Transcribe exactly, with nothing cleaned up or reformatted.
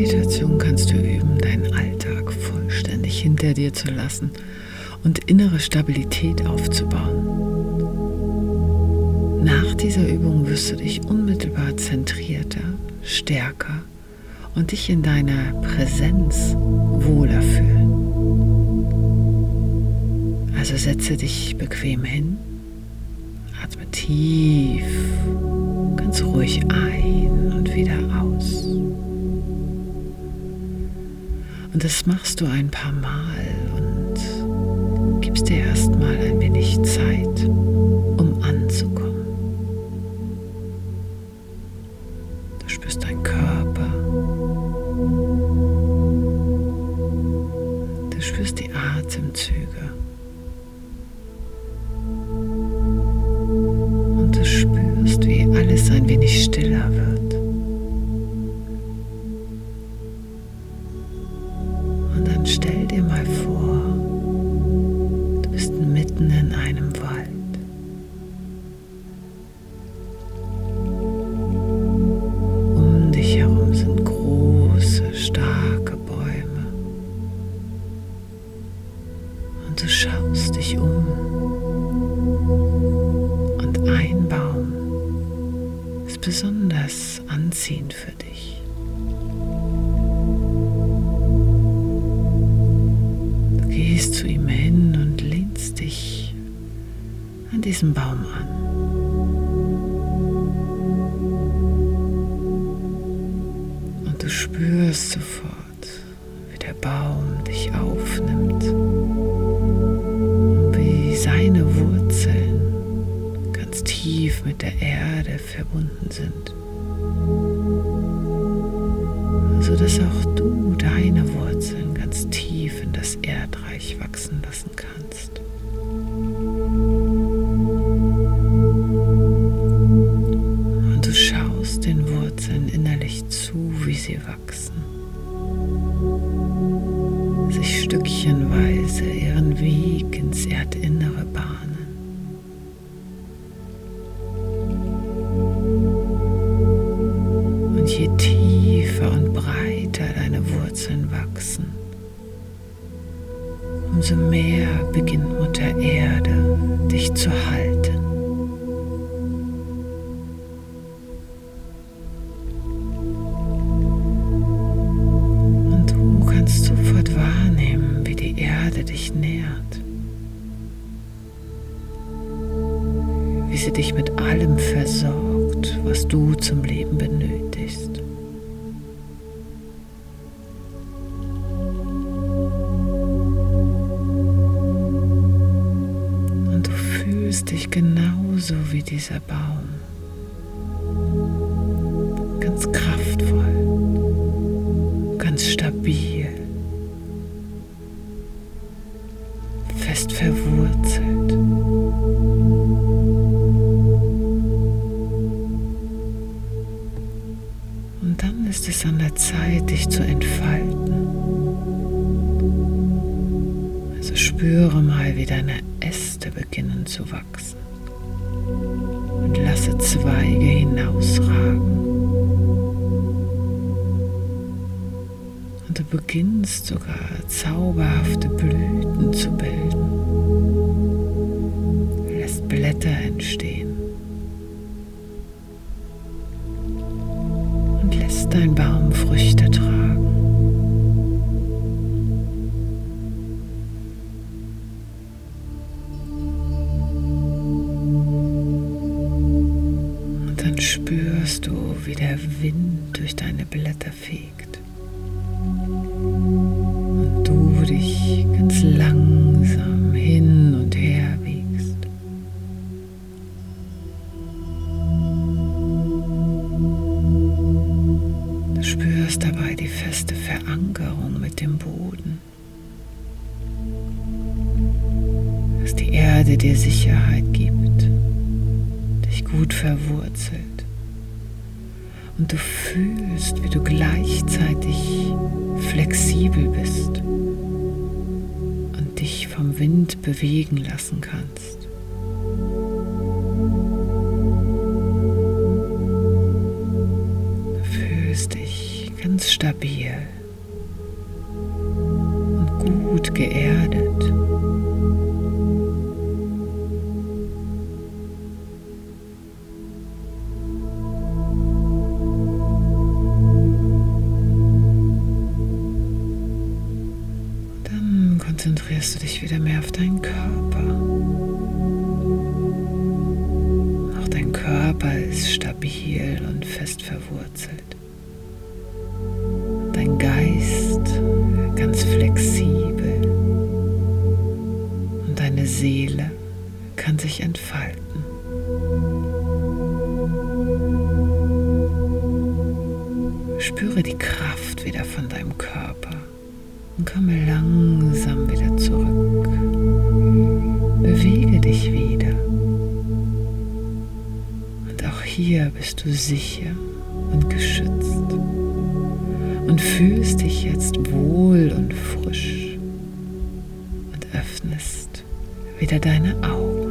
Meditation kannst du üben, deinen Alltag vollständig hinter dir zu lassen und innere Stabilität aufzubauen. Nach dieser Übung wirst du dich unmittelbar zentrierter, stärker und dich in deiner Präsenz wohler fühlen. Also setze dich bequem hin, atme tief, ganz ruhig ein und wieder aus. Und das machst du ein paar Mal und gibst dir erstmal ein wenig Zeit, um anzukommen. Du spürst deinen Körper, du spürst die Atemzüge und du spürst, wie alles ein wenig stiller wird. Stell dir mal vor, du bist mitten in einem Wald. Um dich herum sind große, starke Bäume. Und du schaust dich um. Und ein Baum ist besonders anziehend für dich. Gehst zu ihm hin und lehnst dich an diesem Baum an. Und du spürst sofort, wie der Baum dich aufnimmt und wie seine Wurzeln ganz tief mit der Erde verbunden sind, sodass auch du deine Wurzeln ganz tief in das Erdreich wachsen lassen kannst. Und du schaust den Wurzeln innerlich zu, wie sie wachsen, sich stückchenweise ihren Weg ins Erdinnere bahnen. Und je tiefer und breiter deine Wurzeln wachsen, umso mehr beginnt Mutter Erde dich zu halten. Und du kannst sofort wahrnehmen, wie die Erde dich nährt, wie sie dich mit allem versorgt, was du zum Leben benötigst. Dich genauso wie dieser Baum, ganz kraftvoll, ganz stabil, fest verwurzelt. Und dann ist es an der Zeit, dich zu entfalten. Also spüre mal, wie deine Äste beginnen zu wachsen und lasse Zweige hinausragen. Und du beginnst sogar zauberhafte Blüten zu bilden, lässt Blätter entstehen und lässt dein Baum Früchte tragen. Spürst du, wie der Wind durch deine Blätter fegt und du dich ganz langsam hin und her wiegst. Du spürst dabei die feste Verankerung mit dem Boden, dass die Erde dir Sicherheit gibt, dich gut verwurzelt. Und du fühlst, wie du gleichzeitig flexibel bist und dich vom Wind bewegen lassen kannst. Du fühlst dich ganz stabil und gut geerdet. Dann konzentrierst du dich wieder mehr auf deinen Körper. Auch dein Körper ist stabil und fest verwurzelt. Dein Geist ganz flexibel und deine Seele kann sich entfalten. Spüre die Kraft wieder von deinem Körper und komme langsam wieder zurück. Bewege dich wieder. Und auch hier bist du sicher und geschützt und fühlst dich jetzt wohl und frisch und öffnest wieder deine Augen.